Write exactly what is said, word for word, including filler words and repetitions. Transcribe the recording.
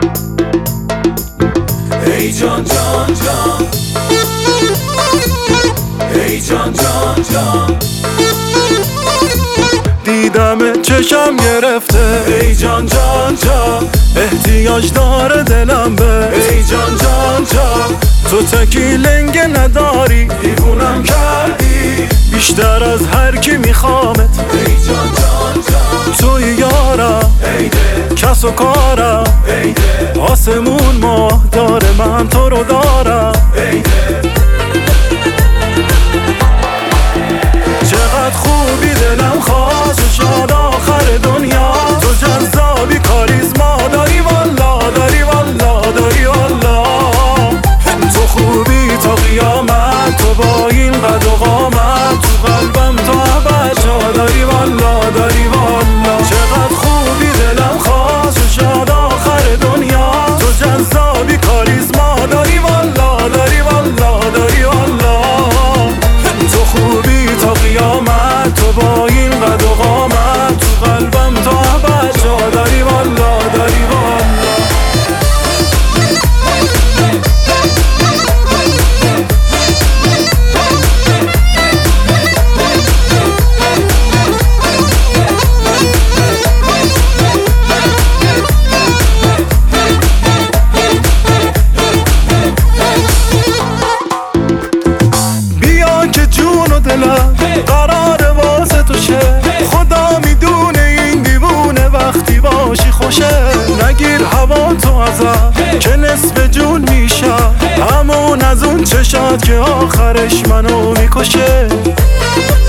ای جان جان جان، ای جان جان جان، دیدم چشم گرفته، ای جان جان جان، احتیاج داره دلم به، ای جان جان جان، تو تکی لنگه نداری، دیوونم کردی بیشتر از هر کی میخوامت، ای جان جان جان، توی یارم ای دل، کس و کارم، ای دل، آسمون ماه داره من تو رو دارم، ای دل، چقدر خوبی دلم خواست شاد آخر دنیا، تو جذابی کاریزما داری والا، داری والا، داری والا، تو خوبی تا قیامت، تو با این قد و قامت، تو قلبم تو ابد جا داری والا، داری والا، چقدر خوبی دلم خواست شاد آخر دنیا، تو جذابی کاریزما داری والا، داری والا، داری والا، تو خوبی تا قیامت، تو با این قد و قامت، تو قلبم تو ابد جا داری والا، داری والا. بیا که جون و دلم قرار واسه تو شه، خدا میدونه این دیوونه وقتی باشی خوشه، نگیر هوا تو ازم که نصف جون میشم، همون از اون چشات که آخرش منو میکشه.